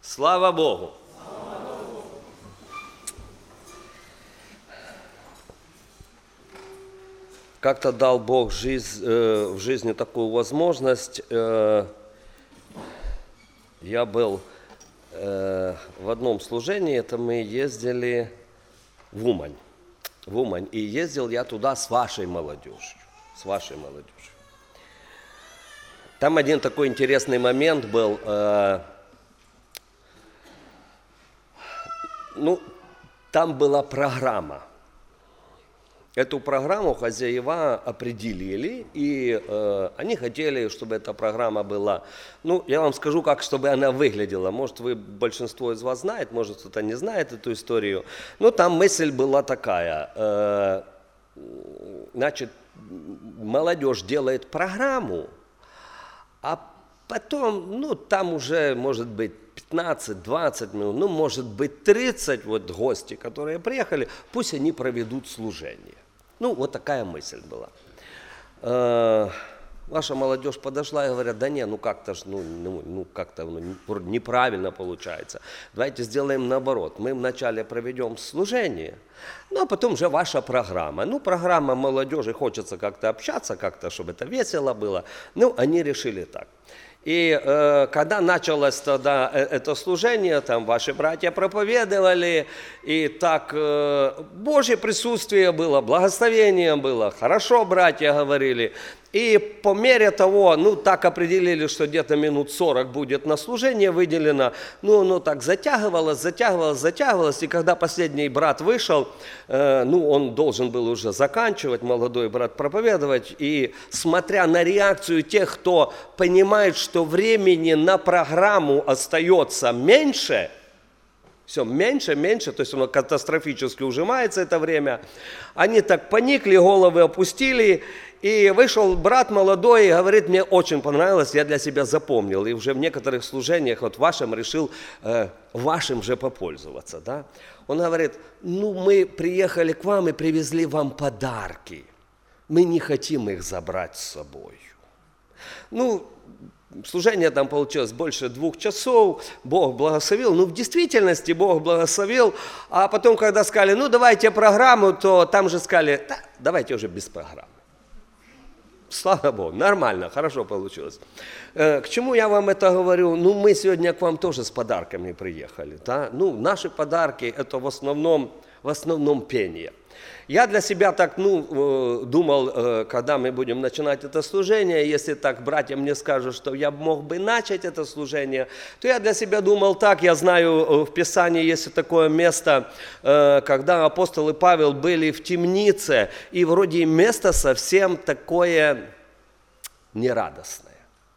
Слава Богу! Как-то дал Бог в жизни такую возможность. Я был в одном служении, это мы ездили в Умань. И ездил я туда с вашей молодежью. Там один такой интересный момент был. Там была программа. Эту программу хозяева определили, и они хотели, чтобы эта программа была, я вам скажу, чтобы она выглядела. Может, большинство из вас знает, может, кто-то не знает эту историю. Там мысль была такая, значит, молодежь делает программу, а потом, там уже, может быть, 15-20 минут, может быть, 30 гости, которые приехали, пусть они проведут служение. Вот такая мысль была. Ваша молодежь подошла и говорят, да не, как-то неправильно получается. Давайте сделаем наоборот. Мы вначале проведем служение, а потом уже ваша программа. Программа молодежи, хочется как-то общаться, как-то, чтобы это весело было. Они решили так. И когда началось тогда это служение, там ваши братья проповедовали, и так Божье присутствие было, благословение было, хорошо братья говорили. И по мере того, так определили, что где-то минут 40 будет на служение выделено, оно так затягивалось, и когда последний брат вышел, он должен был уже заканчивать, молодой брат проповедовать, и смотря на реакцию тех, кто понимает, что времени на программу остается меньше, все меньше, то есть оно катастрофически ужимается это время, они так поникли, головы опустили, и вышел брат молодой и говорит, мне очень понравилось, я для себя запомнил, и уже в некоторых служениях вашим решил вашим же попользоваться. Да? Он говорит, мы приехали к вам и привезли вам подарки, мы не хотим их забрать с собой. Служение там получилось больше 2 часов, Бог благословил. В действительности Бог благословил, а потом, когда сказали, давайте программу, то там же сказали, давайте уже без программы. Слава Богу, нормально, хорошо получилось. К чему я вам это говорю? Мы сегодня к вам тоже с подарками приехали. Да? Наши подарки это в основном пение. Я для себя так, думал, когда мы будем начинать это служение, если так братья мне скажут, что я мог бы начать это служение, то я для себя думал так, я знаю, в Писании есть такое место, когда апостол и Павел были в темнице, и вроде место совсем такое нерадостное.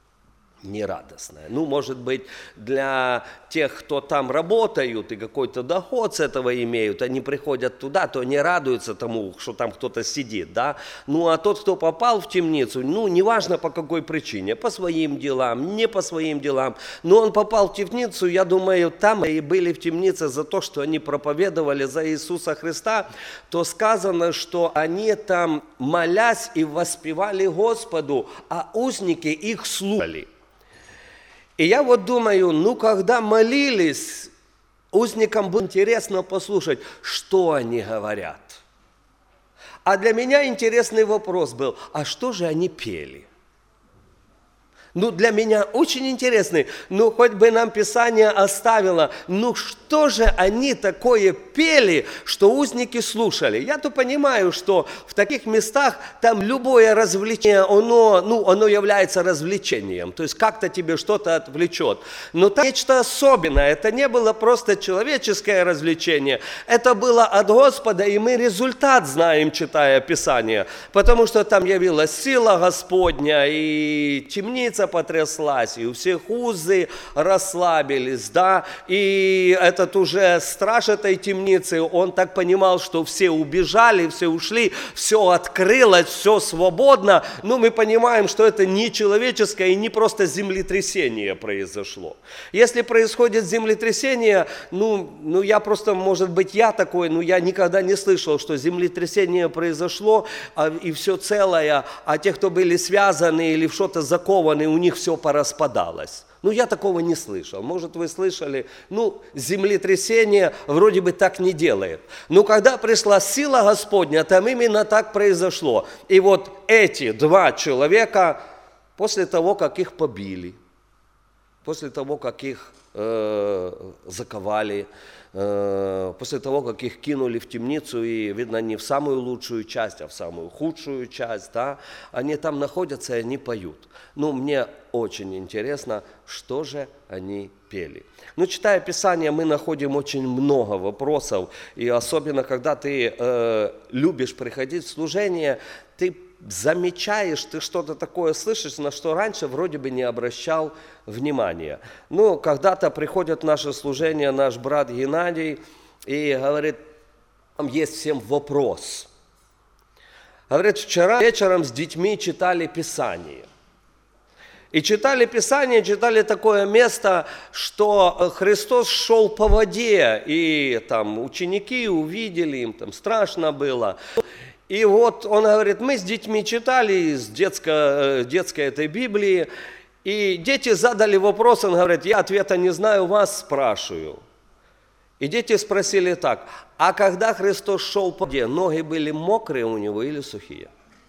Может быть, для тех, кто там работают и какой-то доход с этого имеют, они приходят туда, то они радуются тому, что там кто-то сидит, да. А тот, кто попал в темницу, неважно по какой причине, по своим делам, не по своим делам, но он попал в темницу, я думаю, там и были в темнице за то, что они проповедовали за Иисуса Христа, то сказано, что они там, молясь и воспевали Господу, а узники их слушали. И я думаю, когда молились, узникам было интересно послушать, что они говорят. А для меня интересный вопрос был, а что же они пели? Для меня очень интересный, хоть бы нам Писание оставило, что же они такое пели, что узники слушали? Я-то понимаю, что в таких местах там любое развлечение, оно является развлечением, то есть как-то тебе что-то отвлечет. Но там нечто особенное, это не было просто человеческое развлечение, это было от Господа, и мы результат знаем, читая Писание, потому что там явилась сила Господня, и темница потряслась, и у всех узы расслабились, да, и этот уже страж этой темницы, он так понимал, что все убежали, все ушли, все открылось, все свободно, мы понимаем, что это не человеческое и не просто землетрясение произошло. Если происходит землетрясение, я просто, может быть, я такой, я никогда не слышал, что землетрясение произошло, и все целое, а те, кто были связаны или в что-то закованы, у них все пораспадалось. Ну, я такого не слышал. Может, вы слышали, землетрясение вроде бы так не делает. Но когда пришла сила Господня, там именно так произошло. И вот эти 2 человека, после того, как их побили, после того, как их заковали, после того, как их кинули в темницу, и, видно, не в самую лучшую часть, а в самую худшую часть, да, они там находятся, и они поют. Мне очень интересно, что же они пели. Читая Писание, мы находим очень много вопросов, и особенно, когда ты любишь приходить в служение, ты замечаешь, ты что-то такое слышишь, на что раньше вроде бы не обращал внимания. Когда-то приходит в наше служение наш брат Геннадий и говорит, там есть всем вопрос. Говорит, вчера вечером с детьми читали Писание. И читали Писание, читали такое место, что Христос шел по воде, и там ученики увидели, им там страшно было. И вот он говорит, мы с детьми читали из детской этой Библии, и дети задали вопрос, он говорит, я ответа не знаю, вас спрашиваю. И дети спросили так, а когда Христос шел по воде, ноги были мокрые у него или сухие?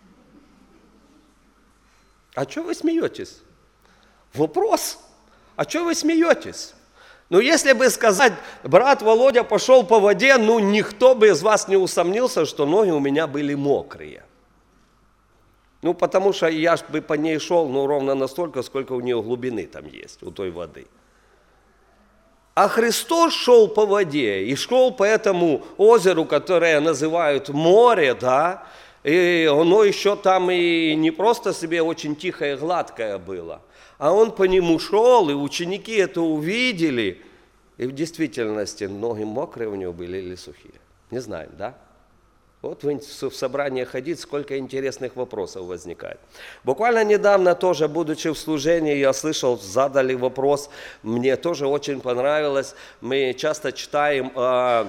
А что вы смеетесь? Вопрос, а что вы смеетесь? Если бы сказать, брат Володя пошел по воде, никто бы из вас не усомнился, что ноги у меня были мокрые. Потому что я бы по ней шел, ровно настолько, сколько у нее глубины там есть, у той воды. А Христос шел по воде и шел по этому озеру, которое называют море, да, и оно еще там и не просто себе очень тихое и гладкое было, а он по нему шел, и ученики это увидели, и в действительности ноги мокрые у него были или сухие. Не знаем, да? Вот вы в собрание ходить, сколько интересных вопросов возникает. Буквально недавно тоже, будучи в служении, я слышал, задали вопрос, мне тоже очень понравилось. Мы часто читаем о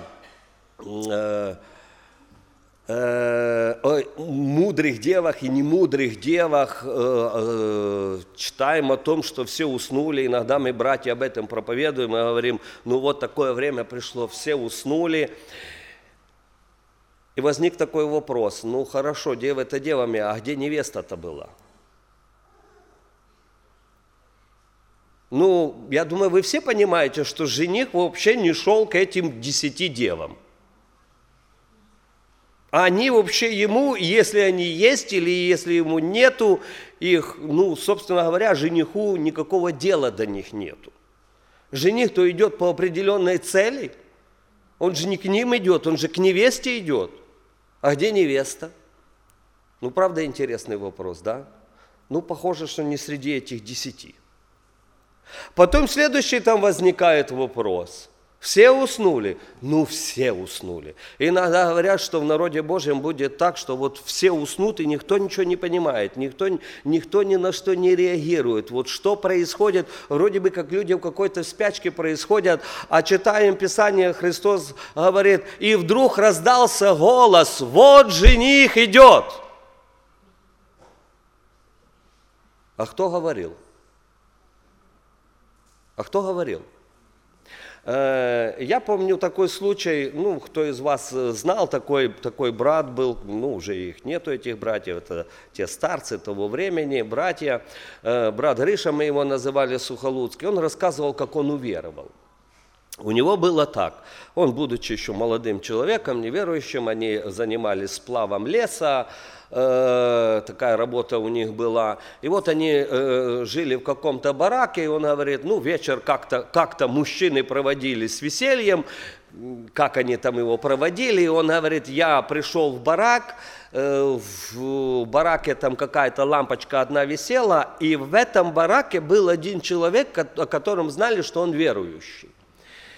мудрых девах и немудрых девах, читаем о том, что все уснули. Иногда мы, братья, об этом проповедуем и говорим, такое время пришло, все уснули. И возник такой вопрос, хорошо, девы-то девами, а где невеста-то была? Я думаю, вы все понимаете, что жених вообще не шел к этим 10 девам. А они вообще ему, если они есть или если ему нету их, собственно говоря, жениху никакого дела до них нету. Жених-то идет по определенной цели, он же не к ним идет, он же к невесте идет. А где невеста? Правда, интересный вопрос, да? Похоже, что не среди этих 10. Потом следующий там возникает вопрос. Все уснули? Все уснули. Иногда говорят, что в народе Божьем будет так, что вот все уснут, и никто ничего не понимает, никто ни на что не реагирует. Вот что происходит, вроде бы как люди в какой-то спячке происходят, а читаем Писание, Христос говорит, и вдруг раздался голос, вот жених идет. А кто говорил? А кто говорил? Я помню такой случай, кто из вас знал, такой брат был, уже их нету, этих братьев, это те старцы того времени, братья, брат Гриша, мы его называли Сухолуцкий, он рассказывал, как он уверовал. У него было так, он, будучи еще молодым человеком, неверующим, они занимались сплавом леса, такая работа у них была. И вот они жили в каком-то бараке, и он говорит, вечер как-то мужчины проводили с весельем, как они там его проводили. И он говорит, я пришел в барак, в бараке там какая-то лампочка одна висела, и в этом бараке был один человек, о котором знали, что он верующий.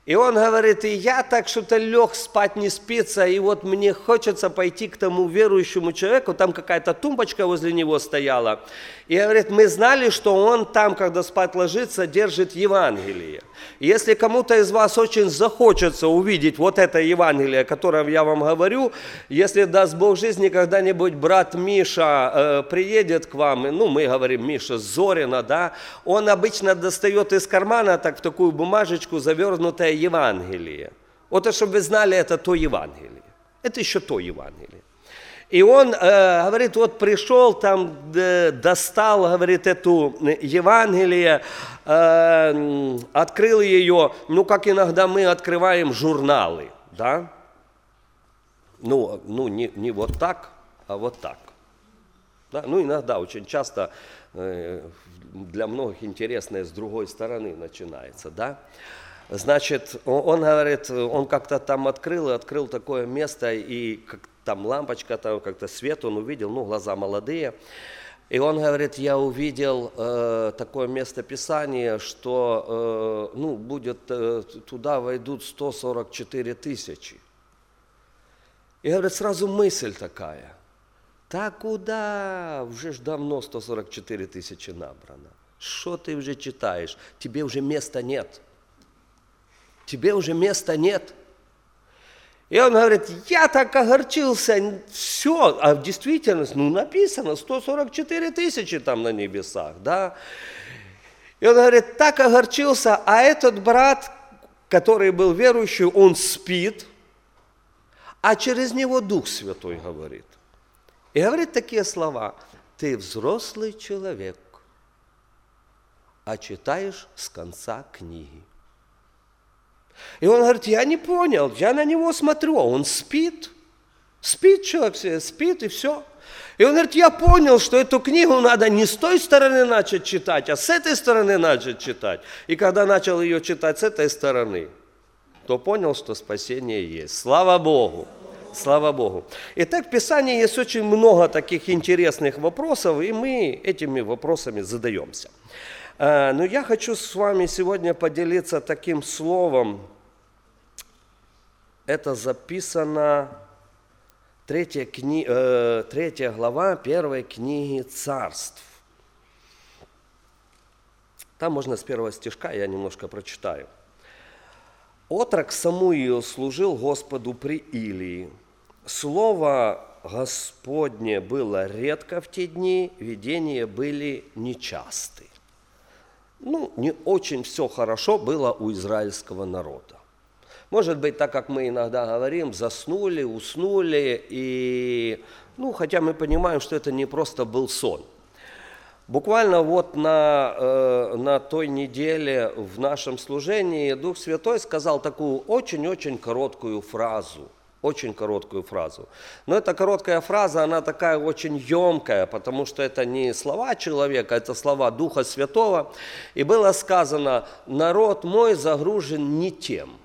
И он говорит, и я так что-то лег, спать не спится, и вот мне хочется пойти к тому верующему человеку, там какая-то тумбочка возле него стояла. И говорит, мы знали, что он там, когда спать ложится, держит Евангелие. И если кому-то из вас очень захочется увидеть вот это Евангелие, о котором я вам говорю, если даст Бог жизни, когда-нибудь брат Миша приедет к вам, ну мы говорим Миша Зорина, да, он обычно достает из кармана так в такую бумажечку завернутое Евангелие. Вот, чтобы вы знали, это то Евангелие. Это еще то Евангелие. И он, говорит, вот пришел, там достал, говорит, эту Евангелие, открыл ее, ну, как иногда мы открываем журналы, да? Ну не вот так, а вот так. Да? Ну, иногда, очень часто для многих интересное с другой стороны начинается, да? Значит, он говорит, он как-то там открыл такое место, и там лампочка, там как-то свет он увидел, ну, глаза молодые. И он говорит, я увидел такое место Писания, что, ну, будет, туда войдут 144 тысячи. И, говорит, сразу мысль такая, так куда? Уже ж давно 144 тысячи набрано. Что ты уже читаешь? Тебе уже места нет. Тебе уже места нет. И он говорит, я так огорчился, все, а в действительности, ну, написано 144 тысячи там на небесах, да. И он говорит, так огорчился, а этот брат, который был верующий, он спит, а через него Дух Святой говорит. И говорит такие слова, ты взрослый человек, а читаешь с конца книги. И он говорит, я не понял, я на него смотрю, он спит человек, спит и все. И он говорит, я понял, что эту книгу надо не с той стороны начать читать, а с этой стороны начать читать. И когда начал ее читать с этой стороны, то понял, что спасение есть. Слава Богу! Слава Богу! Итак, в Писании есть очень много таких интересных вопросов, и мы этими вопросами задаемся. Но я хочу с вами сегодня поделиться таким словом. Это записано 3 глава 1 книги Царств. Там можно с 1 стишка, я немножко прочитаю. «Отрок Самуил служил Господу при Илии. Слово Господне было редко в те дни, видения были нечасты». Ну, не очень все хорошо было у израильского народа. Может быть, так как мы иногда говорим, заснули, уснули, и, ну, хотя мы понимаем, что это не просто был сон. Буквально вот на той неделе в нашем служении Дух Святой сказал такую очень-очень короткую фразу. Очень короткую фразу. Но эта короткая фраза, она такая очень емкая, потому что это не слова человека, это слова Духа Святого. И было сказано, народ мой загружен не тем.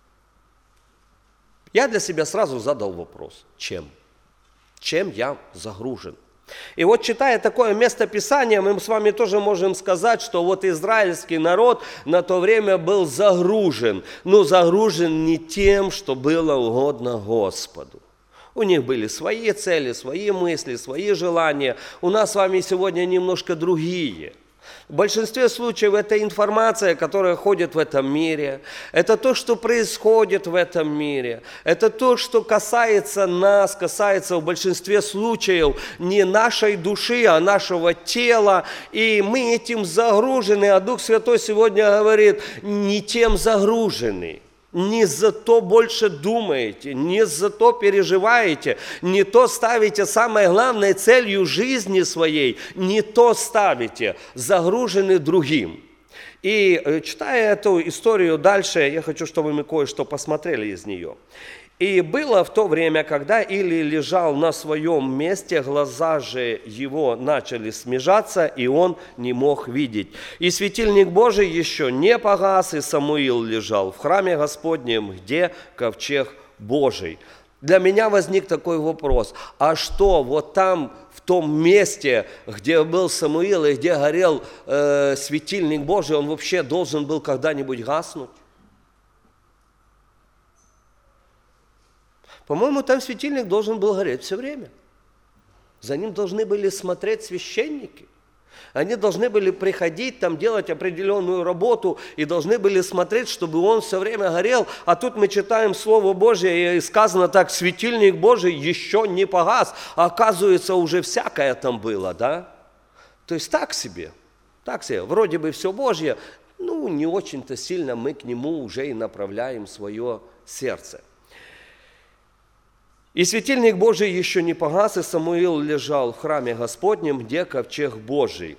Я для себя сразу задал вопрос, чем? Чем я загружен? И вот читая такое место Писания, мы с вами тоже можем сказать, что вот израильский народ на то время был загружен, но загружен не тем, что было угодно Господу. У них были свои цели, свои мысли, свои желания. У нас с вами сегодня немножко другие. В большинстве случаев это информация, которая ходит в этом мире, это то, что происходит в этом мире, это то, что касается нас, касается в большинстве случаев не нашей души, а нашего тела, и мы этим загружены, а Дух Святой сегодня говорит, не тем загружены. Не за то больше думаете, не за то переживаете, не то ставите самой главной целью жизни своей, не то ставите, загружены другим. И читая эту историю дальше, я хочу, чтобы мы кое-что посмотрели из нее. «И было в то время, когда Илия лежал на своем месте, глаза же его начали смежаться, и он не мог видеть. И светильник Божий еще не погас, и Самуил лежал в храме Господнем, где ковчег Божий». Для меня возник такой вопрос, а что вот там, в том месте, где был Самуил и где горел светильник Божий, он вообще должен был когда-нибудь гаснуть? По-моему, там светильник должен был гореть все время. За ним должны были смотреть священники. Они должны были приходить, там делать определенную работу и должны были смотреть, чтобы он все время горел. А тут мы читаем Слово Божье, и сказано так: светильник Божий еще не погас. А оказывается, уже всякое там было, да? То есть так себе. Вроде бы все Божье, не очень-то сильно мы к нему уже и направляем свое сердце. И светильник Божий еще не погас, и Самуил лежал в храме Господнем, где ковчег Божий.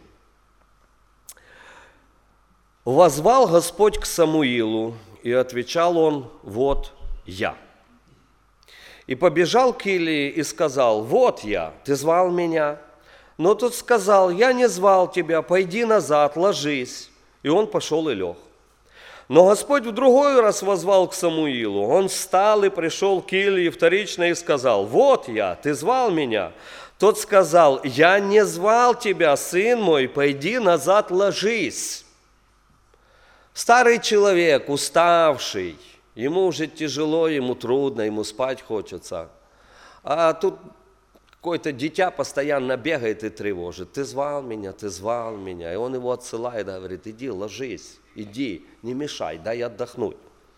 Воззвал Господь к Самуилу, и отвечал он: вот я. И побежал к Илии и сказал: вот я, ты звал меня? Но тот сказал: я не звал тебя, пойди назад, ложись. И он пошел и лег. Но Господь в другой раз воззвал к Самуилу. Он встал и пришел к Илии вторично и сказал: вот я, ты звал меня? Тот сказал: я не звал тебя, сын мой, пойди назад, ложись. Старый человек, уставший, ему уже тяжело, ему трудно, ему спать хочется. А тут какое-то дитя постоянно бегает и тревожит. Ты звал меня, ты звал меня. И он его отсылает, говорит: иди, ложись, иди, не мешай, дай отдохнуть.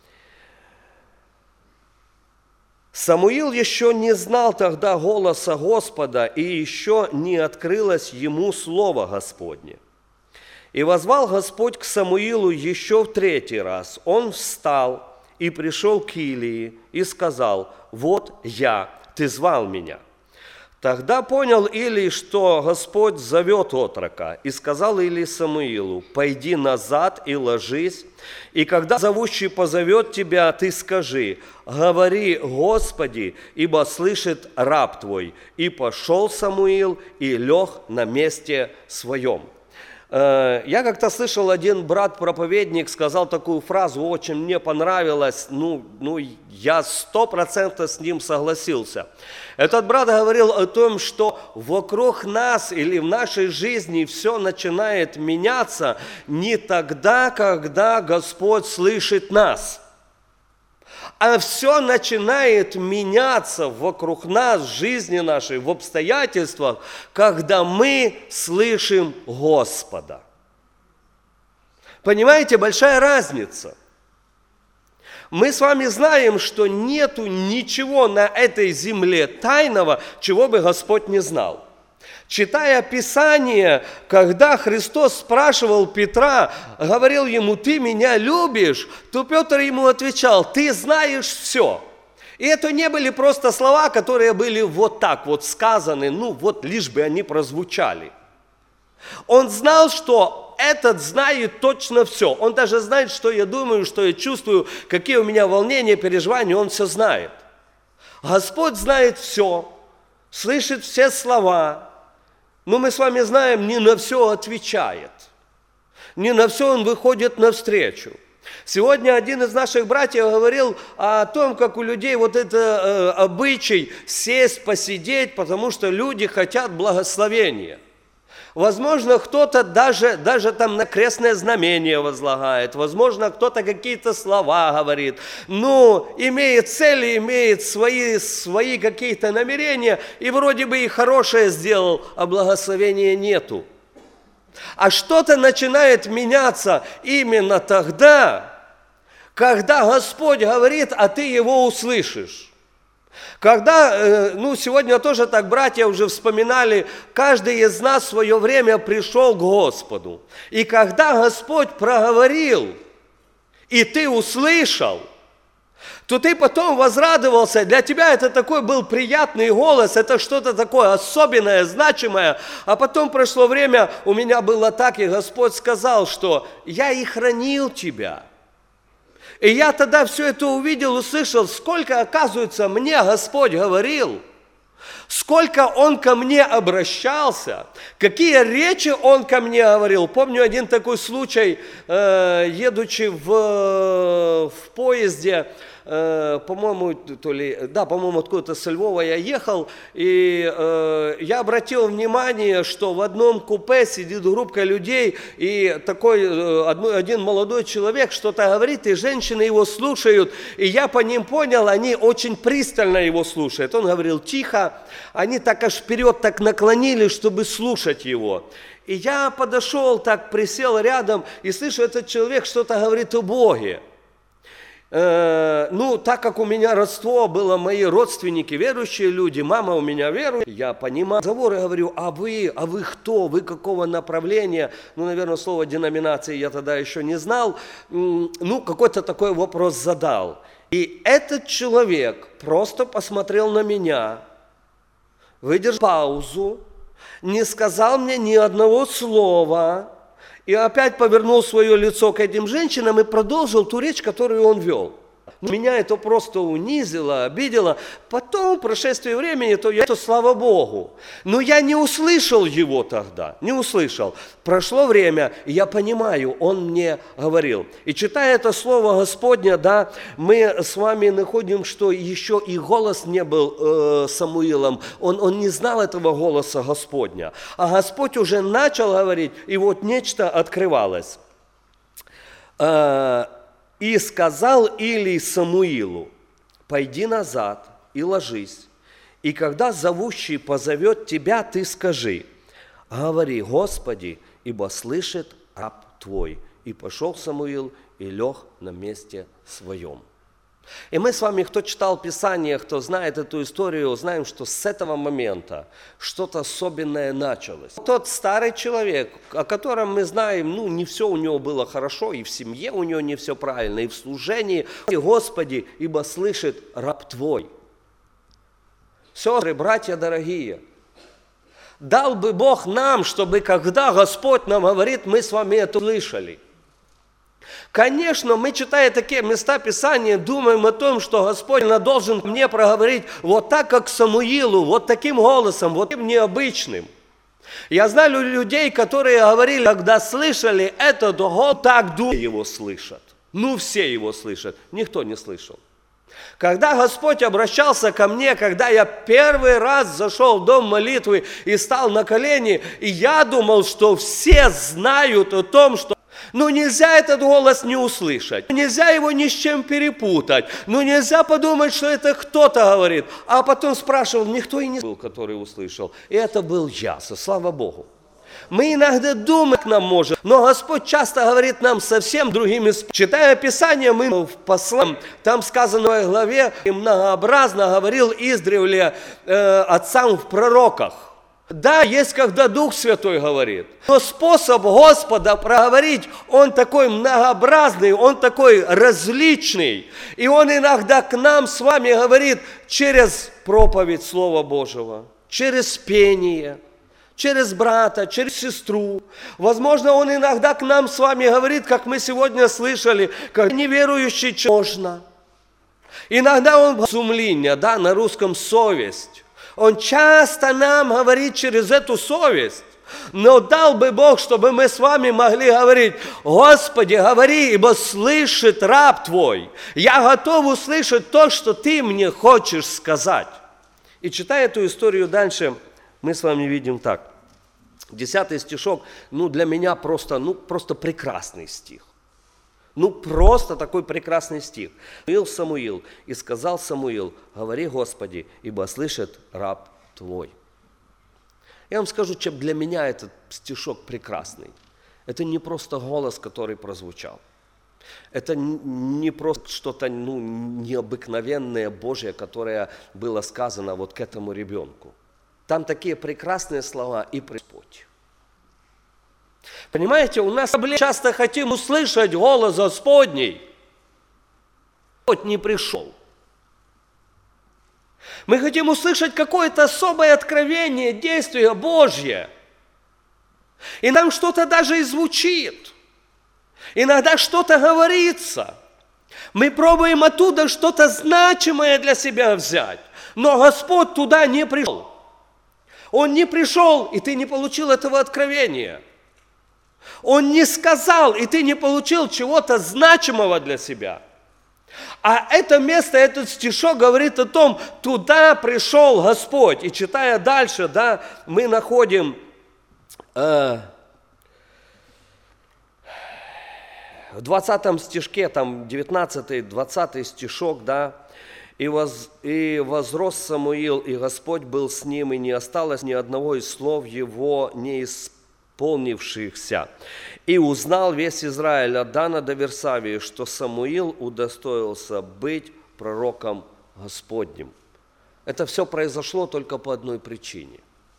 Самуил еще не знал тогда голоса Господа, и еще не открылось ему слово Господне. И воззвал Господь к Самуилу еще в третий раз. Он встал и пришел к Илии и сказал: вот я, ты звал меня. Тогда понял Илий, что Господь зовет отрока, и сказал Илий Самуилу: пойди назад и ложись, и когда зовущий позовет тебя, ты скажи: говори, Господи, ибо слышит раб твой. И пошел Самуил и лег на месте своем. Я как-то слышал, один брат-проповедник сказал такую фразу, очень мне понравилось, я 100% с ним согласился. Этот брат говорил о том, что вокруг нас или в нашей жизни все начинает меняться не тогда, когда Господь слышит нас, а все начинает меняться вокруг нас, в жизни нашей, в обстоятельствах, когда мы слышим Господа. Понимаете, большая разница. Мы с вами знаем, что нету ничего на этой земле тайного, чего бы Господь не знал. Читая Писание, когда Христос спрашивал Петра, говорил ему: ты меня любишь, то Петр ему отвечал: ты знаешь все. И это не были просто слова, которые были вот так вот сказаны, лишь бы они прозвучали. Он знал, что этот знает точно все. Он даже знает, что я думаю, что я чувствую, какие у меня волнения, переживания, он все знает. Господь знает все, слышит все слова. Но мы с вами знаем, не на все отвечает, не на все он выходит навстречу. Сегодня один из наших братьев говорил о том, как у людей вот это обычай сесть, посидеть, потому что люди хотят благословения. Возможно, кто-то даже там на крестное знамение возлагает, возможно, кто-то какие-то слова говорит, имеет цели, имеет свои какие-то намерения, и вроде бы и хорошее сделал, а благословения нету. А что-то начинает меняться именно тогда, когда Господь говорит, а ты его услышишь. Когда, сегодня тоже так братья уже вспоминали, каждый из нас в свое время пришел к Господу. И когда Господь проговорил, и ты услышал, то ты потом возрадовался. Для тебя это такой был приятный голос, это что-то такое особенное, значимое. А потом прошло время, у меня было так, и Господь сказал, что я и хранил тебя. И я тогда все это увидел, услышал, сколько, оказывается, мне Господь говорил, сколько Он ко мне обращался, какие речи Он ко мне говорил. Помню один такой случай, едучи в поезде, по-моему, по-моему, откуда-то со Львова я ехал, и я обратил внимание, что в одном купе сидит группа людей, и такой один молодой человек что-то говорит, и женщины его слушают, и я по ним понял, они очень пристально его слушают. Он говорил тихо, они так аж вперед так наклонились, чтобы слушать его. И я подошел, так присел рядом, и слышу, этот человек что-то говорит о Боге. Так как у меня родство было, мои родственники, верующие люди, мама у меня верующая, я понимаю разговоры, говорю, а вы кто, вы какого направления? Наверное, слово деноминации я тогда еще не знал. Какой-то такой вопрос задал. И этот человек просто посмотрел на меня, выдержал паузу, не сказал мне ни одного слова, и опять повернул свое лицо к этим женщинам и продолжил ту речь, которую он вел. Меня это просто унизило, обидело. Потом, в прошествии времени, то слава Богу. Но я не услышал его тогда, не услышал. Прошло время, и я понимаю, он мне говорил. И читая это слово Господне, мы с вами находим, что еще и голос не был Самуилом. Он не знал этого голоса Господня. А Господь уже начал говорить, и вот нечто открывалось. И сказал Илий Самуилу, пойди назад и ложись, и когда зовущий позовет тебя, ты скажи, говори, Господи, ибо слышит раб твой. И пошел Самуил и лег на месте своем. И мы с вами, кто читал Писание, кто знает эту историю, знаем, что с этого момента что-то особенное началось. Тот старый человек, о котором мы знаем, не все у него было хорошо, и в семье у него не все правильно, и в служении. И Господи, ибо слышит раб твой. Сестры, братья дорогие, дал бы Бог нам, чтобы когда Господь нам говорит, мы с вами это слышали. Конечно, мы, читая такие места Писания, думаем о том, что Господь должен мне проговорить вот так, как Самуилу, вот таким голосом, вот таким необычным. Я знаю людей, которые говорили, когда слышали этот голос, так думали, его слышат. Все его слышат, никто не слышал. Когда Господь обращался ко мне, когда я первый раз зашел в дом молитвы и стал на колени, и я думал, что все знают о том, что нельзя этот голос не услышать, нельзя его ни с чем перепутать, нельзя подумать, что это кто-то говорит. А потом спрашивал, никто и не был, который услышал. И это был я, слава Богу. Мы иногда думать нам можем, но Господь часто говорит нам совсем другими способами. Читая Писание, мы в Послам, там сказано в главе, и многообразно говорил издревле отцам в пророках. Да, есть, когда Дух Святой говорит, но способ Господа проговорить, он такой многообразный, он такой различный. И он иногда к нам с вами говорит через проповедь Слова Божьего, через пение, через брата, через сестру. Возможно, он иногда к нам с вами говорит, как мы сегодня слышали, как неверующий можно. Иногда он сумление, на русском совесть. Он часто нам говорит через эту совесть. Но дал бы Бог, чтобы мы с вами могли говорить, Господи, говори, ибо слышит раб Твой. Я готов услышать то, что Ты мне хочешь сказать. И читая эту историю дальше, мы с вами видим так. 10 стишок, для меня просто прекрасный стих. Просто такой прекрасный стих. Самуил, и сказал Самуил, говори, Господи, ибо слышит раб Твой. Я вам скажу, чем для меня этот стишок прекрасный. Это не просто голос, который прозвучал. Это не просто что-то необыкновенное Божье, которое было сказано вот к этому ребенку. Там такие прекрасные слова и Господь. Понимаете, у нас часто хотим услышать голос Господний. Господь не пришел. Мы хотим услышать какое-то особое откровение, действие Божье. И нам что-то даже и звучит. Иногда что-то говорится. Мы пробуем оттуда что-то значимое для себя взять. Но Господь туда не пришел. Он не пришел, и ты не получил этого откровения. Он не сказал, и ты не получил чего-то значимого для себя. А это место, этот стишок говорит о том, туда пришел Господь. И читая дальше, да, мы находим в 20 стишке, там 19-20 стишок, да, и возрос Самуил, и Господь был с ним, и не осталось ни одного из слов его не исполнившихся. И узнал весь Израиль от Дана до Версавии, что Самуил удостоился быть пророком Господним. Это все произошло только по одной причине.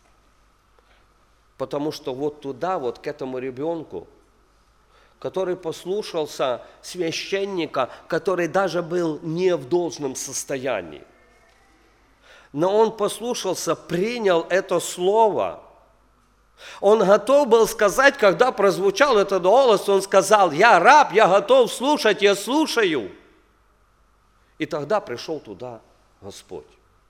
Потому что вот туда, вот к этому ребенку, который послушался священника, который даже был не в должном состоянии. Но он послушался, принял это слово. Он готов был сказать, когда прозвучал этот голос, он сказал: «Я раб, я готов слушать, я слушаю». И тогда пришел туда Господь.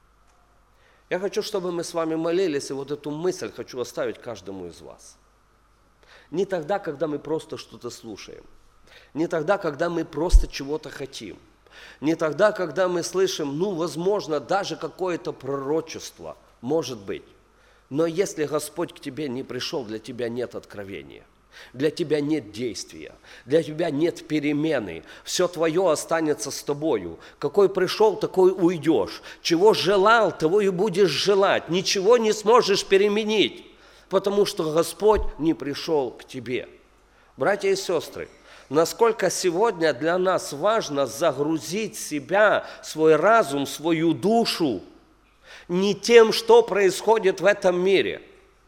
Я хочу, чтобы мы с вами молились, и вот эту мысль хочу оставить каждому из вас. Не тогда, когда мы просто что-то слушаем. Не тогда, когда мы просто чего-то хотим. Не тогда, когда мы слышим, возможно, даже какое-то пророчество, может быть. Но если Господь к тебе не пришел, для тебя нет откровения. Для тебя нет действия, для тебя нет перемены. Все твое останется с тобою. Какой пришел, такой уйдешь. Чего желал, того и будешь желать. Ничего не сможешь переменить, потому что Господь не пришел к тебе. Братья и сестры, насколько сегодня для нас важно загрузить себя, свой разум, свою душу не тем, что происходит в этом мире.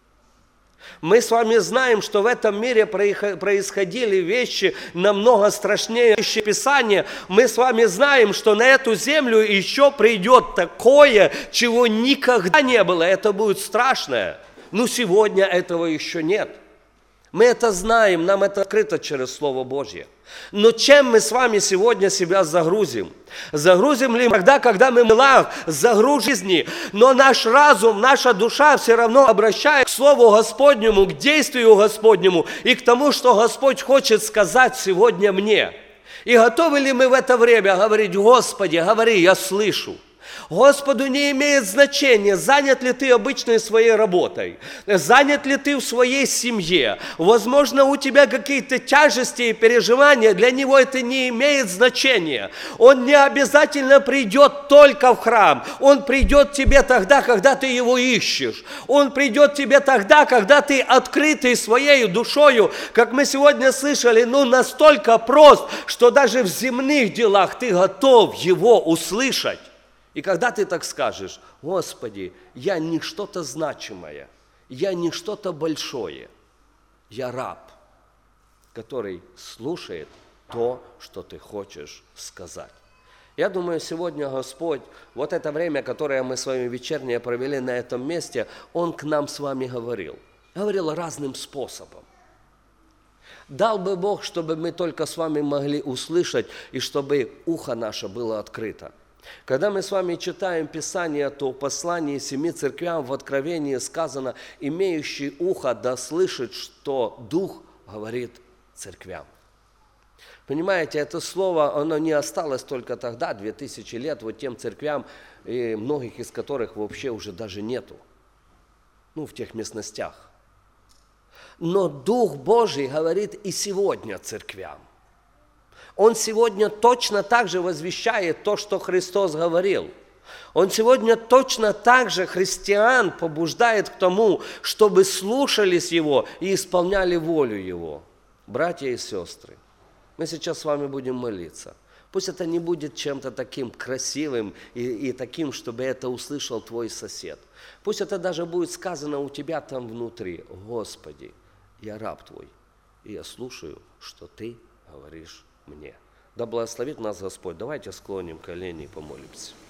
Мы с вами знаем, что в этом мире происходили вещи намного страшнее Писания. Мы с вами знаем, что на эту землю еще придет такое, чего никогда не было. Это будет страшное. Но сегодня этого еще нет. Мы это знаем, нам это открыто через Слово Божье. Но чем мы с вами сегодня себя загрузим? Загрузим ли тогда, когда мы в делах, загрузим жизни, но наш разум, наша душа все равно обращает к Слову Господнему, к действию Господнему и к тому, что Господь хочет сказать сегодня мне. И готовы ли мы в это время говорить: Господи, говори, я слышу. Господу не имеет значения, занят ли ты обычной своей работой, занят ли ты в своей семье. Возможно, у тебя какие-то тяжести и переживания, для него это не имеет значения. Он не обязательно придет только в храм, он придет к тебе тогда, когда ты его ищешь. Он придет к тебе тогда, когда ты открытый своей душою, как мы сегодня слышали, настолько прост, что даже в земных делах ты готов его услышать. И когда ты так скажешь: Господи, я не что-то значимое, я не что-то большое, я раб, который слушает то, что ты хочешь сказать. Я думаю, сегодня Господь, вот это время, которое мы с вами вечернее провели на этом месте, Он к нам с вами говорил разным способом. Дал бы Бог, чтобы мы только с вами могли услышать, и чтобы ухо наше было открыто. Когда мы с вами читаем Писание, то в послании 7 церквям в Откровении сказано: имеющий ухо да слышит, что Дух говорит церквям. Понимаете, это слово, оно не осталось только тогда, 2000 лет, вот тем церквям, и многих из которых вообще уже даже нету, в тех местностях. Но Дух Божий говорит и сегодня церквям. Он сегодня точно так же возвещает то, что Христос говорил. Он сегодня точно так же христиан побуждает к тому, чтобы слушались Его и исполняли волю Его. Братья и сестры, мы сейчас с вами будем молиться. Пусть это не будет чем-то таким красивым и таким, чтобы это услышал твой сосед. Пусть это даже будет сказано у тебя там внутри: Господи, я раб Твой, и я слушаю, что Ты говоришь мне. Да благословит нас Господь. Давайте склоним колени и помолимся.